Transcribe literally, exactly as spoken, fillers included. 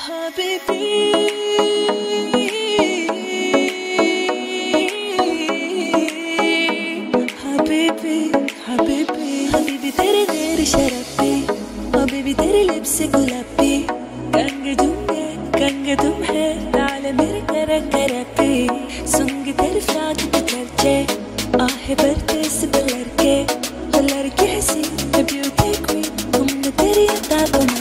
हबीबी हबीबी हबीबी हबीबी तेरे तेरे शराबी हबीबी तेरे लिप्स गुलाबी कंग तुम है कंग तुम है लाल मेरे कर करपी सुंग तेरे फ्राक पे खर्चे आहे भरते से लड़के लड़के हंसी ब्यूटी क्वीन तुमने तेरी अदा